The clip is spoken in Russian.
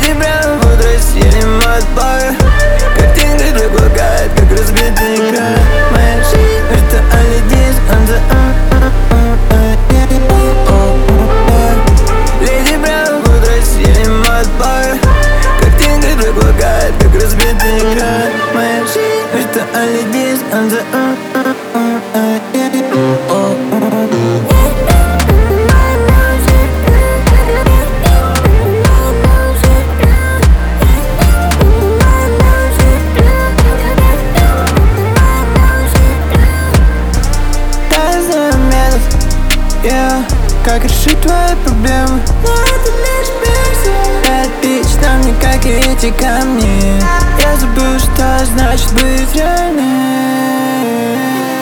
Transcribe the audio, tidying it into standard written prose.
Леди прямо в утро синим отбоя. Картинка предлагает, как разбитый экран. Моя жизнь виртуальный диск on the Леди прямо в утро синим отбоя. Картинка предлагает, как разбитый экран. Моя жизнь виртуальный диск on the Как решить твои проблемы? Но это лишь песня. Bad bitch, там не как эти камни. Я забыл, что значит быть реальным.